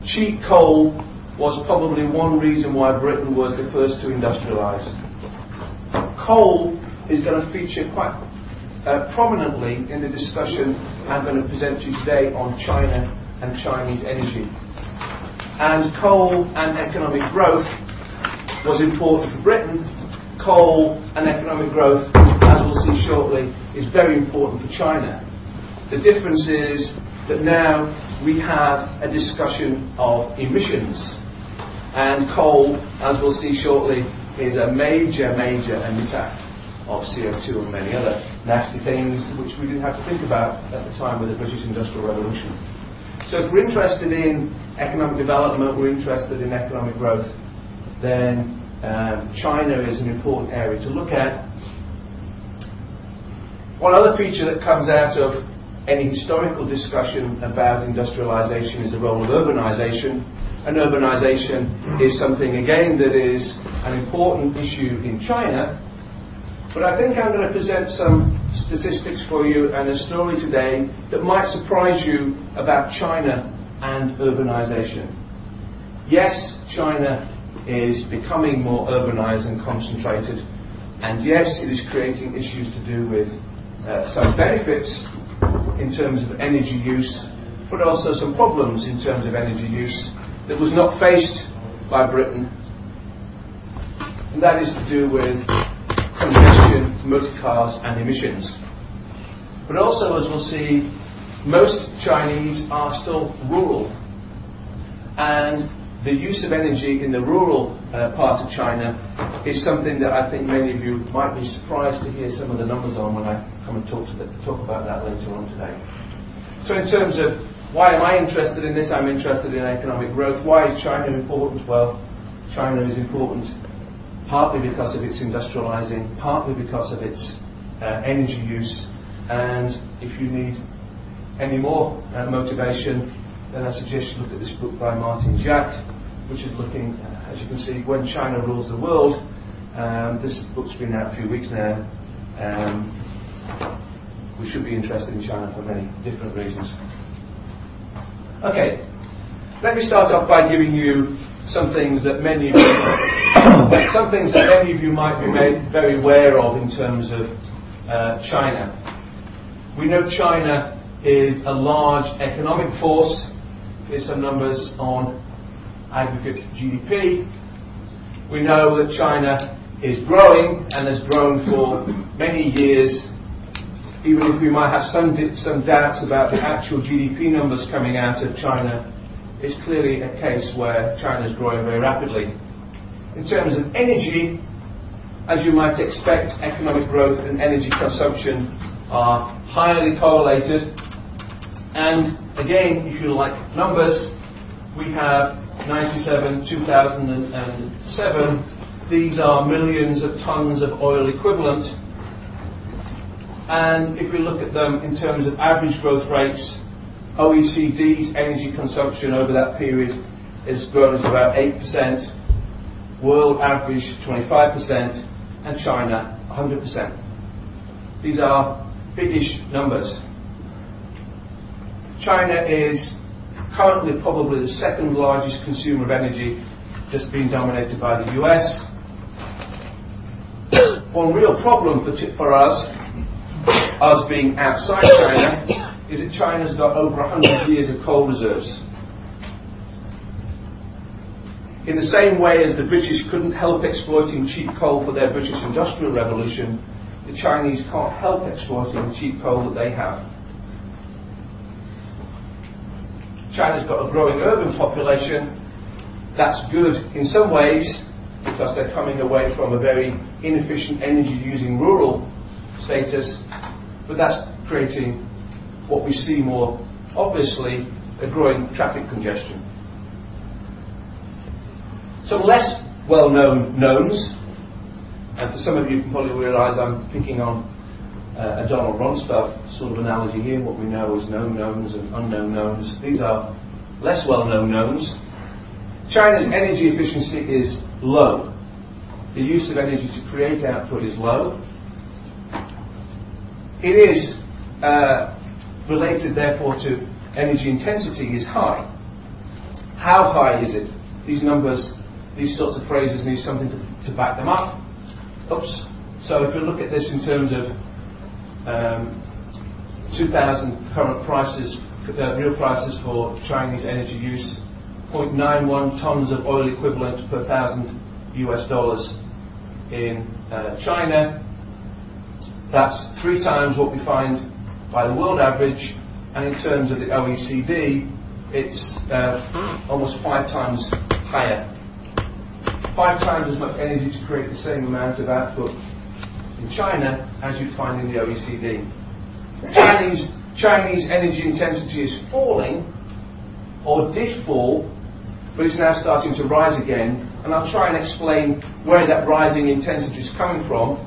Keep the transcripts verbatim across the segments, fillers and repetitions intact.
Cheap coal was probably one reason why Britain was the first to industrialise. Coal is going to feature quite uh, prominently in the discussion I'm going to present to you today on China and Chinese energy. And coal and economic growth was important for Britain. Coal and economic growth, as we'll see shortly, is very important for China. The difference is that now we have a discussion of emissions, and coal, as we'll see shortly, is a major, major emitter of C O two and many other nasty things which we didn't have to think about at the time with the British Industrial Revolution. So if we're interested in economic development, we're interested in economic growth, then um, China is an important area to look at. One other feature that comes out of any historical discussion about industrialization is the role of urbanization. And urbanization is something, again, that is an important issue in China. But I think I'm going to present some statistics for you and a story today that might surprise you about China and urbanization. Yes, China is becoming more urbanized and concentrated. And yes, it is creating issues to do with uh, some benefits in terms of energy use, but also some problems in terms of energy use that was not faced by Britain, and that is to do with congestion, motor cars and emissions. But also, as we'll see, most Chinese are still rural, and the use of energy in the rural uh, part of China is something that I think many of you might be surprised to hear some of the numbers on when I come and talk, to the, talk about that later on today. So in terms of why am I interested in this? I'm interested in economic growth. Why is China important? Well, China is important partly because of its industrializing, partly because of its uh, energy use. And if you need any more uh, motivation, then I suggest you look at this book by Martin Jacques, which is looking, uh, as you can see, When China Rules the World. Um, this book's been out a few weeks now. Um, we should be interested in China for many different reasons. Okay, let me start off by giving you some things that many of you, some things that many of you might be made very aware of in terms of uh, China. We know China is a large economic force. Here's some numbers on aggregate G D P. We know that China is growing and has grown for many years, even if we might have some some doubts about the actual G D P numbers coming out of China. It's clearly a case where China is growing very rapidly. In terms of energy, as you might expect, economic growth and energy consumption are highly correlated. And again, if you like numbers, we have ninety-seven, two thousand seven. These are millions of tons of oil equivalent. And if we look at them in terms of average growth rates, O E C D's energy consumption over that period has grown to about eight percent, world average twenty-five percent, and China one hundred percent. These are biggish numbers. China is currently probably the second largest consumer of energy, just being dominated by the U S. One real problem for, t- for us, us being outside China, is that China's got over one hundred years of coal reserves. In the same way as the British couldn't help exploiting cheap coal for their British Industrial Revolution, the Chinese can't help exploiting the cheap coal that they have. China's got a growing urban population. That's good in some ways because they're coming away from a very inefficient energy-using rural status, but that's creating what we see more obviously, a growing traffic congestion. Some less well-known knowns, and for some of you you can probably realise I'm picking on uh, a Donald Rumsfeld sort of analogy here, what we know as known knowns and unknown knowns. These are less well-known knowns. China's energy efficiency is low. The use of energy to create output is low. It is uh, related, therefore, to energy intensity is high. How high is it? These numbers, these sorts of phrases need something to, to back them up. Oops. So if we look at this in terms of um, two thousand current prices, uh, real prices for Chinese energy use, zero point nine one tons of oil equivalent per thousand U S dollars in uh, China. That's three times what we find by the world average, and in terms of the O E C D, it's uh, almost five times higher. Five times as much energy to create the same amount of output in China as you'd find in the O E C D. Chinese, Chinese energy intensity is falling, or did fall, but it's now starting to rise again, and I'll try and explain where that rising intensity is coming from.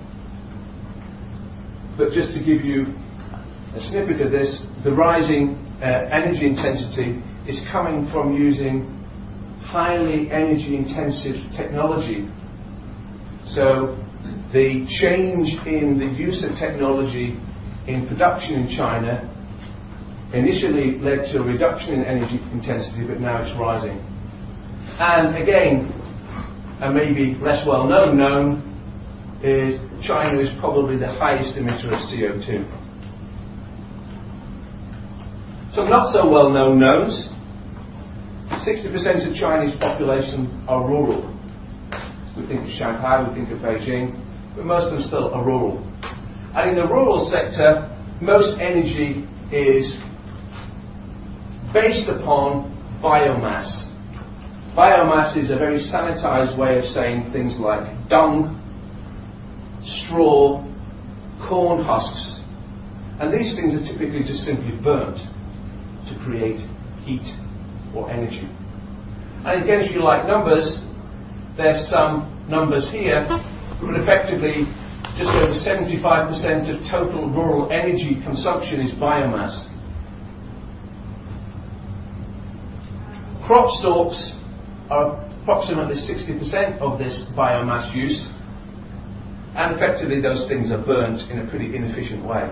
But just to give you a snippet of this, the rising uh, energy intensity is coming from using highly energy intensive technology. So the change in the use of technology in production in China initially led to a reduction in energy intensity, but now it's rising. And again, a maybe less well known known is China is probably the highest emitter of C O two. Some not so well known knowns. sixty percent of Chinese population are rural. We think of Shanghai, we think of Beijing, but most of them still are rural. And in the rural sector, most energy is based upon biomass. Biomass is a very sanitized way of saying things like dung, straw, corn husks. And these things are typically just simply burnt to create heat or energy. And again, if you like numbers, there's some numbers here, but effectively just over seventy-five percent of total rural energy consumption is biomass. Crop stalks are approximately sixty percent of this biomass use, and effectively those things are burnt in a pretty inefficient way.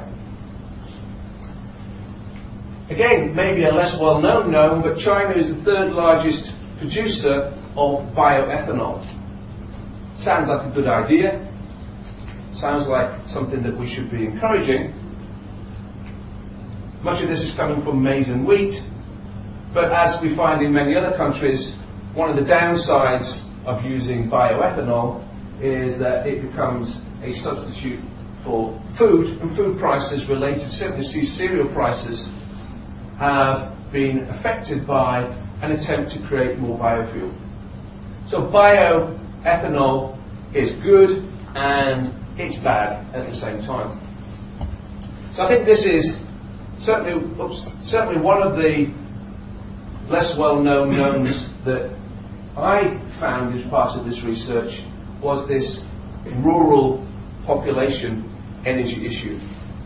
Again, maybe a less well-known known, but China is the third largest producer of bioethanol. Sounds like a good idea. Sounds like something that we should be encouraging. Much of this is coming from maize and wheat, but as we find in many other countries, one of the downsides of using bioethanol is that it becomes a substitute for food, and food prices related, certainly cereal prices, have been affected by an attempt to create more biofuel. So bioethanol is good and it's bad at the same time. So I think this is certainly, oops, certainly one of the less well-known knowns that I found as part of this research was this rural population energy issue.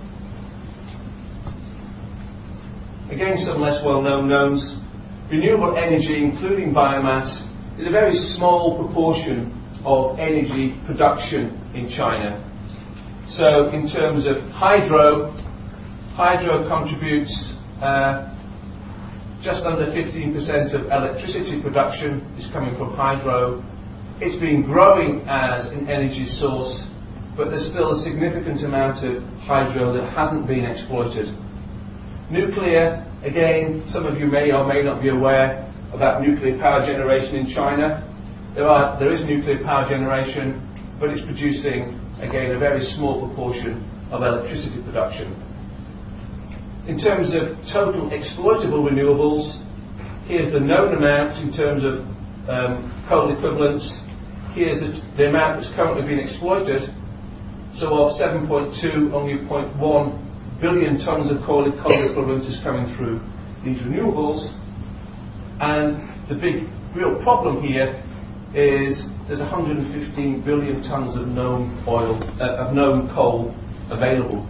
Again, some less well-known knowns. Renewable energy, including biomass, is a very small proportion of energy production in China. So in terms of hydro, hydro contributes uh, just under fifteen percent of electricity production is coming from hydro. It's been growing as an energy source, but there's still a significant amount of hydro that hasn't been exploited. Nuclear, again, some of you may or may not be aware about nuclear power generation in China. There are, there is nuclear power generation, but it's producing, again, a very small proportion of electricity production. In terms of total exploitable renewables, here's the known amount in terms of um, coal equivalents. Here's the, the amount that's currently being exploited. So of seven point two, only zero point one billion tonnes of coal, coal equivalent is coming through these renewables. And the big real problem here is there's one hundred fifteen billion tonnes of known oil, uh, of known coal available.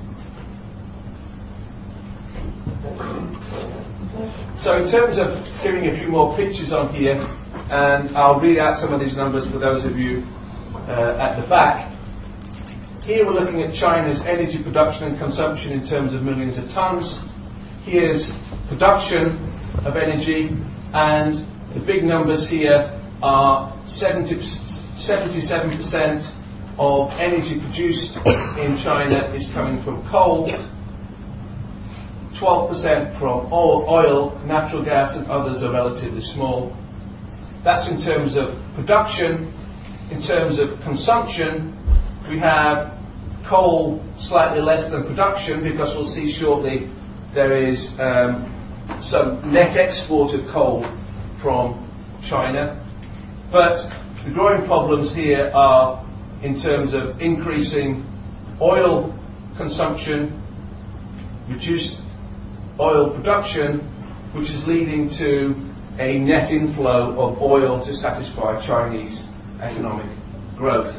So in terms of giving a few more pictures on here, and I'll read out some of these numbers for those of you uh, at the back. Here we're looking at China's energy production and consumption in terms of millions of tonnes. Here's production of energy, and The big numbers here are seventy, seventy-seven percent of energy produced in China is coming from coal, twelve percent from oil, oil, natural gas and others are relatively small. That's in terms of production. In terms of consumption, we have coal slightly less than production, because we'll see shortly there is um, some net export of coal from China. But the growing problems here are in terms of increasing oil consumption, reduced oil production, which is leading to a net inflow of oil to satisfy Chinese economic growth.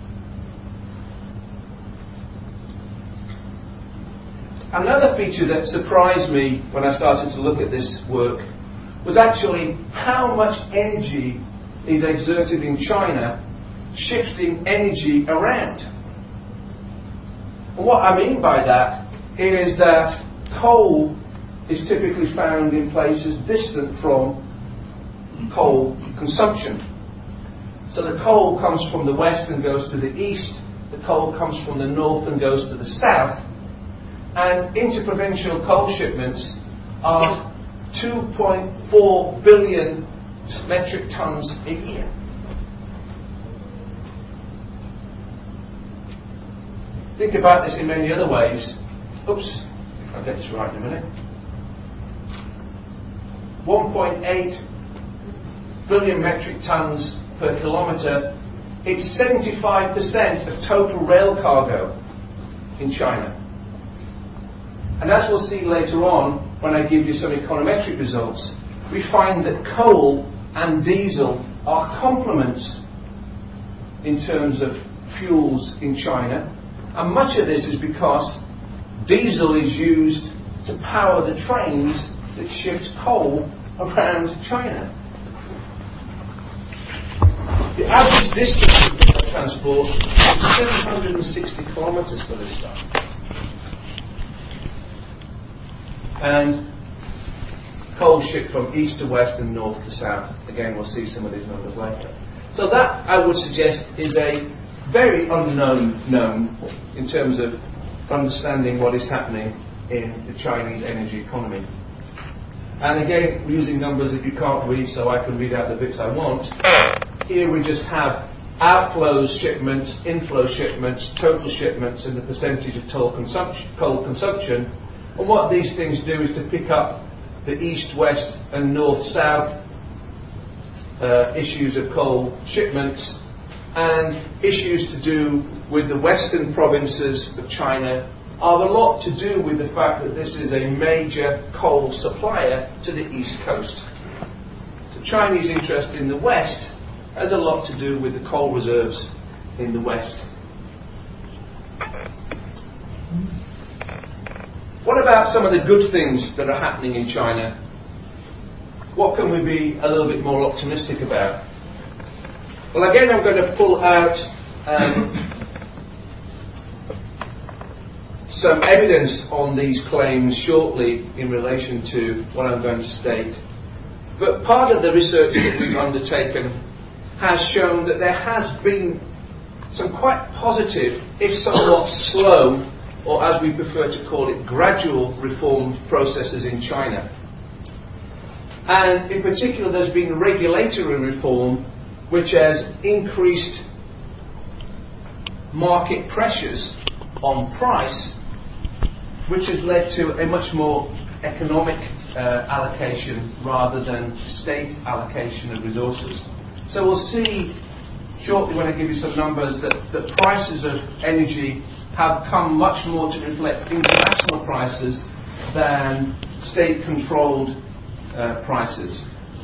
Another feature that surprised me when I started to look at this work was actually how much energy is exerted in China shifting energy around. And what I mean by that is that coal is typically found in places distant from coal consumption. So the coal comes from the west and goes to the east, the coal comes from the north and goes to the south, and interprovincial coal shipments are two point four billion metric tons a year. Think about this in many other ways. Oops, I'll get this right in a minute. one point eight billion metric tons per kilometre. It's seventy-five percent of total rail cargo in China. And as we'll see later on, when I give you some econometric results, we find that coal and diesel are complements in terms of fuels in China. And much of this is because diesel is used to power the trains that shift coal around China. The average distance of transport is seven hundred sixty kilometres for this stuff. And coal shipped from east to west and north to south. Again, we'll see some of these numbers later. So that, I would suggest, is a very unknown known in terms of understanding what is happening in the Chinese energy economy. And again, we're using numbers that you can't read, so I can read out the bits I want. Here we just have outflows, shipments, inflow shipments, total shipments, and the percentage of total consumption, coal consumption. And what these things do is to pick up the east, west, and north-south uh, issues of coal shipments, and issues to do with the western provinces of China are a lot to do with the fact that this is a major coal supplier to the east coast. The Chinese interest in the west has a lot to do with the coal reserves in the west. What about some of the good things that are happening in China? What can we be a little bit more optimistic about? Well, again, I'm going to pull out um, some evidence on these claims shortly in relation to what I'm going to state. But part of the research that we've undertaken has shown that there has been some quite positive, if somewhat slow, or as we prefer to call it, gradual reform processes in China. And in particular, there's been regulatory reform which has increased market pressures on price, which has led to a much more economic uh, allocation rather than state allocation of resources. So we'll see shortly, when I give you some numbers, that the prices of energy have come much more to reflect international prices than state-controlled uh, prices.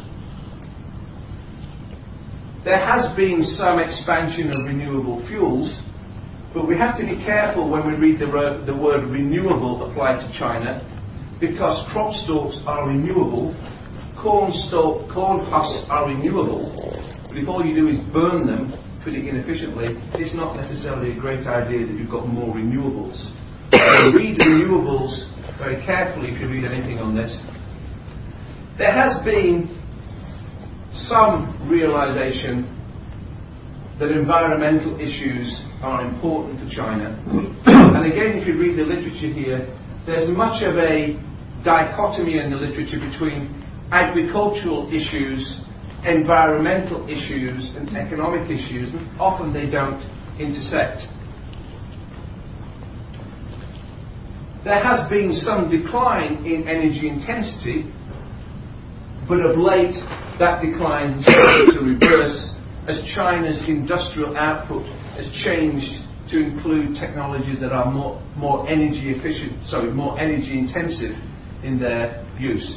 There has been some expansion of renewable fuels, but we have to be careful when we read the, ro- the word renewable applied to China, because crop stalks are renewable, corn, stalk, corn husks are renewable, but if all you do is burn them pretty inefficiently, it's not necessarily a great idea that you've got more renewables. So read renewables very carefully if you read anything on this. There has been some realization that environmental issues are important for China. And again, if you read the literature here, there's much of a dichotomy in the literature between agricultural issues, environmental issues, and economic issues, and often they don't intersect. There has been some decline in energy intensity, but of late that decline has started to reverse as China's industrial output has changed to include technologies that are more, more energy efficient, sorry, more energy intensive in their use.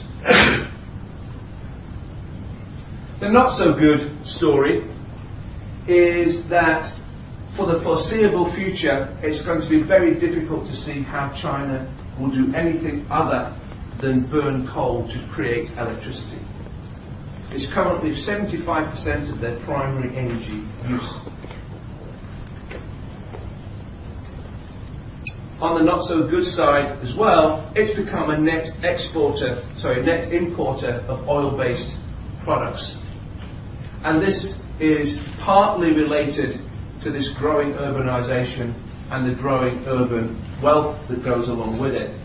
The not so good story is that for the foreseeable future, it's going to be very difficult to see how China will do anything other than burn coal to create electricity. It's currently seventy-five percent of their primary energy use. On the not so good side as well, it's become a net exporter, sorry, net importer of oil-based products. And this is partly related to this growing urbanization and the growing urban wealth that goes along with it.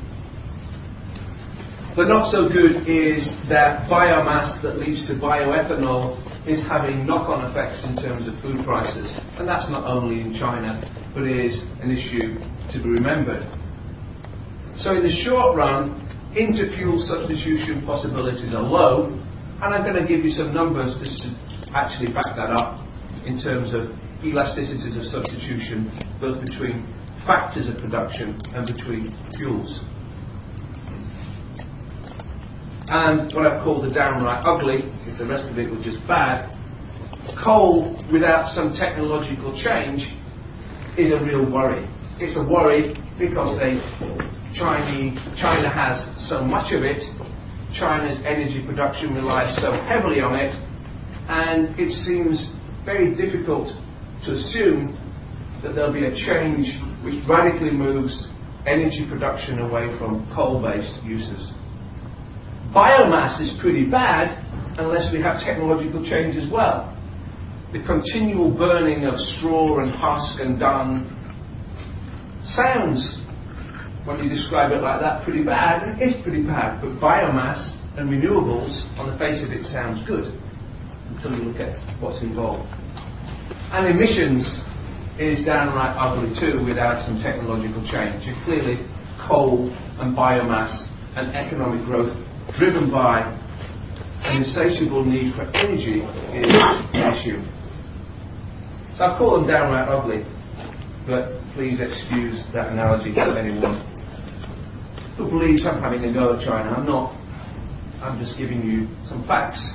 The not so good is that biomass that leads to bioethanol is having knock-on effects in terms of food prices. And that's not only in China, but is an issue to be remembered. So in the short run, inter-fuel substitution possibilities are low, and I'm going to give you some numbers just to actually back that up in terms of elasticities of substitution, both between factors of production and between fuels. And what I've called the downright ugly, if the rest of it was just bad, coal without some technological change is a real worry. It's a worry because they, Chinese, China has so much of it, China's energy production relies so heavily on it, and it seems very difficult to assume that there'll be a change which radically moves energy production away from coal-based uses. Biomass is pretty bad unless we have technological change as well. The continual burning of straw and husk and dung sounds, when you describe it like that, pretty bad, and it is pretty bad, but biomass and renewables, on the face of it, sounds good until you look at what's involved. And emissions is downright ugly too without some technological change. And clearly, coal and biomass and economic growth driven by an insatiable need for energy is an issue. So I call them downright ugly, but please excuse that analogy to anyone who believes I'm having a go at China. I'm not. I'm just giving you some facts.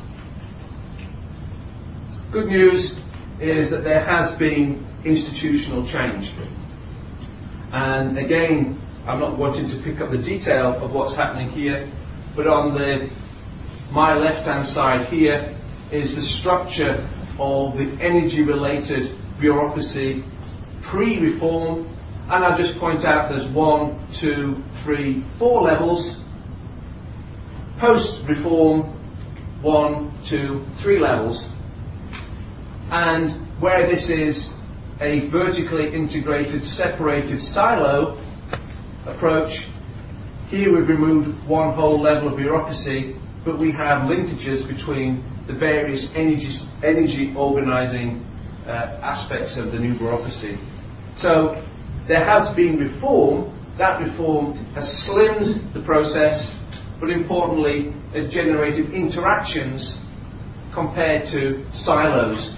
Good news is that there has been institutional change. And again, I'm not wanting to pick up the detail of what's happening here, but on the my left-hand side here is the structure of the energy-related bureaucracy pre-reform, and I'll just point out there's one, two, three, four levels. Post-reform, one, two, three levels. And where this is a vertically integrated, separated silo approach, here we've removed one whole level of bureaucracy, but we have linkages between the various energy, energy organising uh, aspects of the new bureaucracy. So there has been reform. That reform has slimmed the process, but importantly has generated interactions compared to silos.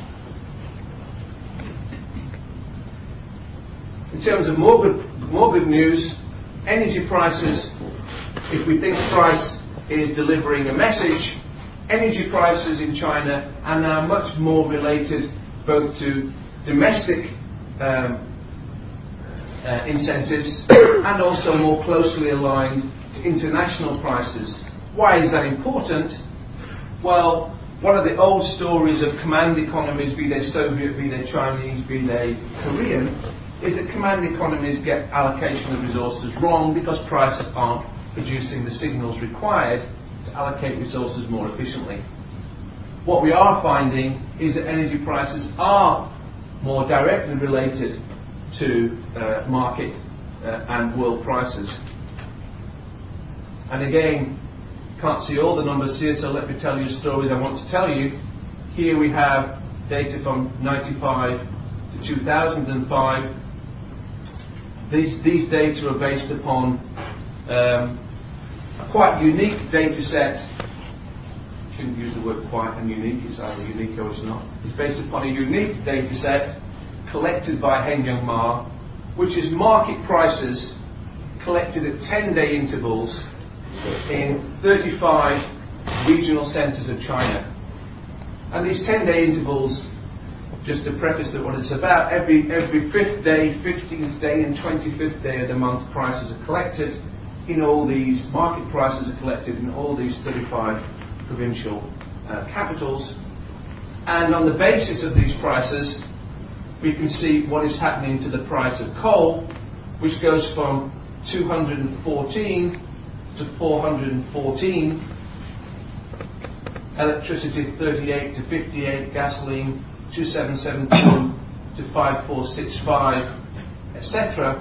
In terms of more good, more good news, energy prices, if we think price is delivering a message, energy prices in China are now much more related both to domestic um, uh, incentives and also more closely aligned to international prices. Why is that important? Well, one of the old stories of command economies, be they Soviet, be they Chinese, be they Korean, is that command economies get allocation of resources wrong because prices aren't producing the signals required to allocate resources more efficiently. what we are finding is that energy prices are more directly related to uh, market uh, and world prices. And again, can't see all the numbers here, so let me tell you stories I want to tell you. Here we have data from ninety-five to two thousand five. These, these data are based upon um, a quite unique data set. Shouldn't use the word quite and unique, it's either unique or it's not. It's based upon a unique data set collected by Heng Young Ma, which is market prices collected at ten-day intervals in thirty-five regional centres of China. And these ten-day intervals, just to preface that what it's about, every, every fifth day, fifteenth day and twenty-fifth day of the month prices are collected in all these, market prices are collected in all these thirty-five provincial uh, capitals. And on the basis of these prices, we can see what is happening to the price of coal, which goes from two hundred fourteen to four hundred fourteen, electricity thirty-eight to fifty-eight, gasoline two seven seven two to five four six five, et cetera.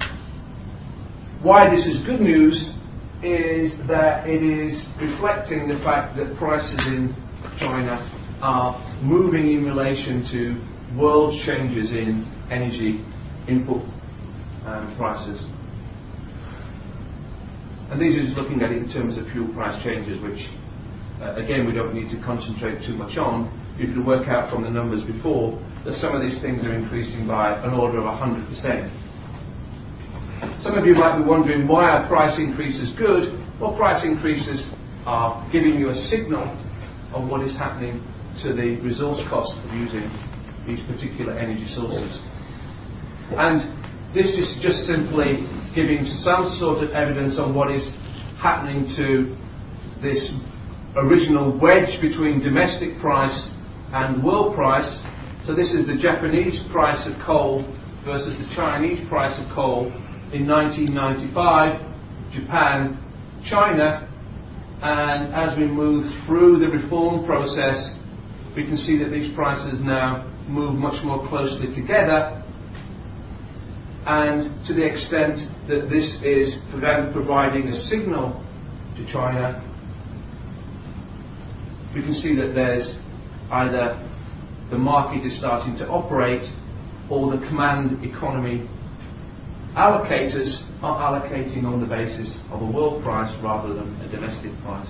Why this is good news is that it is reflecting the fact that prices in China are moving in relation to world changes in energy input um, prices. And these are just looking at it in terms of fuel price changes, which uh, again we don't need to concentrate too much on. You can work out from the numbers before that some of these things are increasing by an order of one hundred percent. Some of you might be wondering, why are price increases good? Well, price increases are giving you a signal of what is happening to the resource cost of using these particular energy sources. And this is just simply giving some sort of evidence on what is happening to this original wedge between domestic price and world price. So this is the Japanese price of coal versus the Chinese price of coal in nineteen ninety-five, Japan, China, and as we move through the reform process, we can see that these prices now move much more closely together. And to the extent that this is then providing a signal to China, we can see that there's either the market is starting to operate or the command economy allocators are allocating on the basis of a world price rather than a domestic price.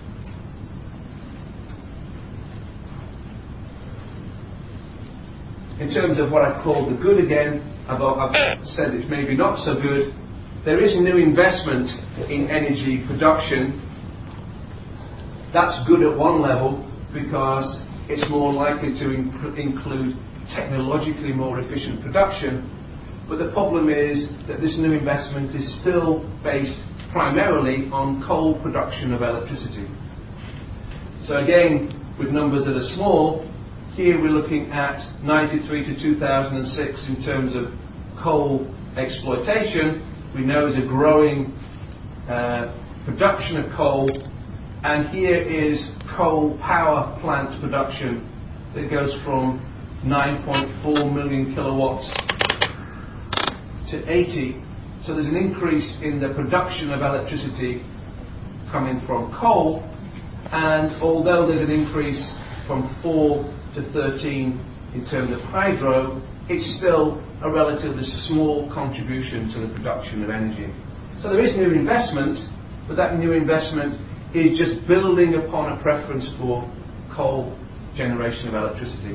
In terms of what I've called the good again, I've, I've said it's maybe not so good. There is new investment in energy production. That's good at one level because it's more likely to inc- include technologically more efficient production. But the problem is that this new investment is still based primarily on coal production of electricity. So again, with numbers that are small, here we're looking at ninety-three to two thousand six in terms of coal exploitation. We know there's a growing uh, production of coal, and here is coal power plant production that goes from nine point four million kilowatts to eighty. So there's an increase in the production of electricity coming from coal, and although there's an increase from four to thirteen in terms of hydro, it's still a relatively small contribution to the production of energy. So there is new investment, but that new investment is just building upon a preference for coal generation of electricity.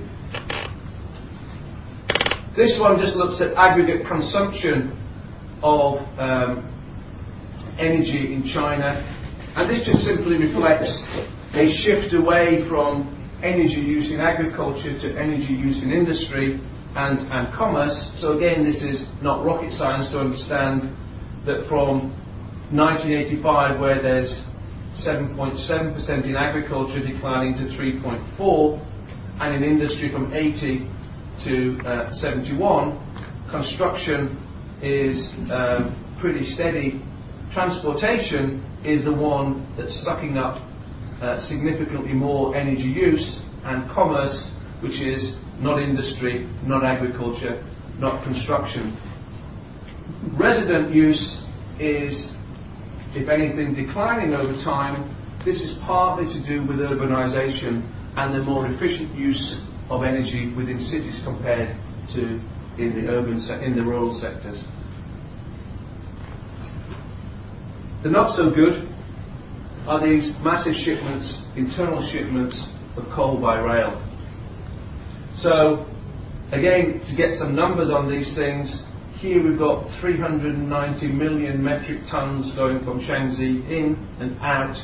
This one just looks at aggregate consumption of um, energy in China, and this just simply reflects a shift away from energy use in agriculture to energy use in industry and, and commerce. So again, this is not rocket science to understand that from nineteen eighty-five, where there's seven point seven percent in agriculture declining to three point four, and in industry from eighty to uh, seventy-one, construction is um, pretty steady. Transportation is the one that's sucking up uh, significantly more energy use, and commerce, which is not industry, not agriculture, not construction. Resident use is, if anything, declining over time. This is partly to do with urbanisation and the more efficient use of energy within cities compared to in the urban se- in the rural sectors. The not so good are these massive shipments, internal shipments of coal by rail. So, again, to get some numbers on these things, here we've got three hundred ninety million metric tons going from Shaanxi in and out,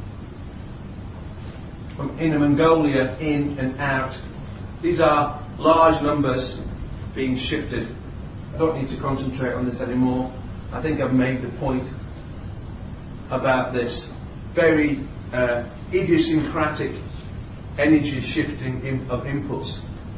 from Inner Mongolia in and out. These are large numbers being shifted. I don't need to concentrate on this anymore. I think I've made the point about this very uh, idiosyncratic energy shifting in, of inputs.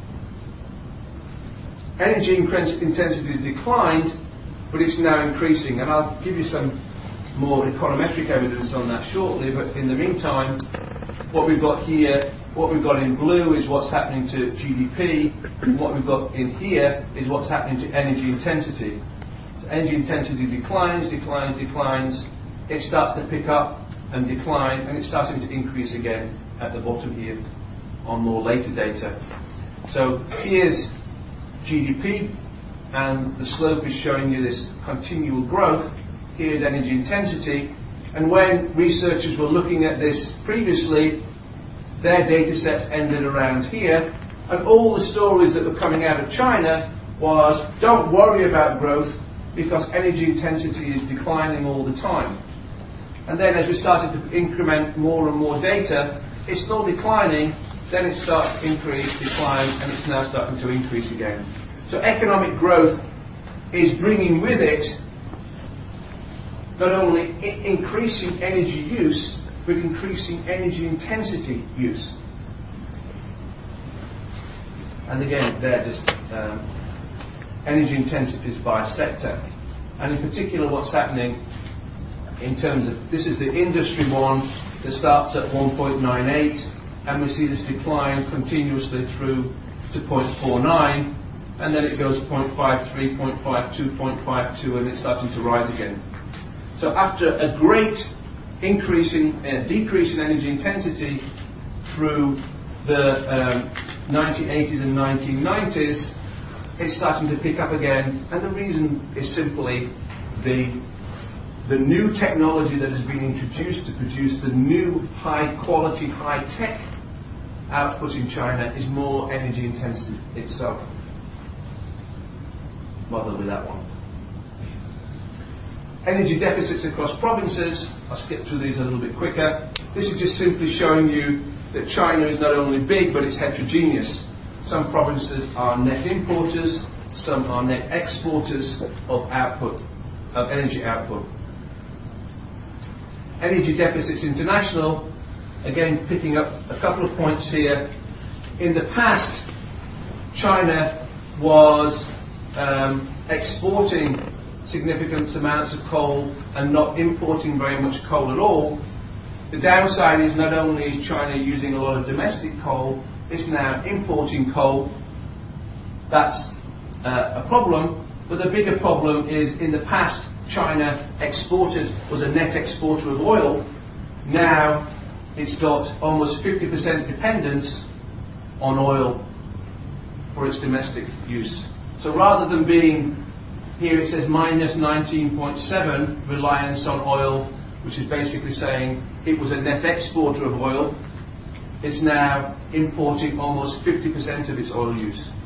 Energy intensity has declined, but it's now increasing, and I'll give you some more econometric evidence on that shortly. But in the meantime, what we've got here, what we've got in blue is what's happening to G D P, and what we've got in here is what's happening to energy intensity. So energy intensity declines, declines, declines. It starts to pick up and decline, and it's starting to increase again at the bottom here on more later data. So here's G D P, and the slope is showing you this continual growth. Here's energy intensity, and when researchers were looking at this previously, their data sets ended around here, and all the stories that were coming out of China was, don't worry about growth because energy intensity is declining all the time. And then as we started to increment more and more data, it's still declining, then it starts to increase, decline, and it's now starting to increase again. So economic growth is bringing with it not only I- increasing energy use, but increasing energy intensity use. And again, they're just um, energy intensities by sector. And in particular, what's happening in terms of, this is the industry one that starts at one point nine eight, and we see this decline continuously through to zero point four nine, and then it goes zero point five three, zero point five two, zero point five two, and it's starting to rise again. So after a great increase in, uh, decrease in energy intensity through the um, nineteen eighties and nineteen nineties, it's starting to pick up again, and the reason is simply the the new technology that has been introduced to produce the new high-quality, high-tech output in China is more energy intensive itself. Bother with that one. Energy deficits across provinces. I'll skip through these a little bit quicker. This is just simply showing you that China is not only big, but it's heterogeneous. Some provinces are net importers, some are net exporters of output, of energy output. Energy deficits international, again picking up a couple of points here. In the past, China was um, exporting significant amounts of coal and not importing very much coal at all. The downside is not only is China using a lot of domestic coal, it's now importing coal. That's uh, a problem, but the bigger problem is in the past China exported, was a net exporter of oil. Now it's got almost fifty percent dependence on oil for its domestic use. So rather than being, here it says minus nineteen point seven reliance on oil, which is basically saying it was a net exporter of oil, it's now importing almost fifty percent of its oil use.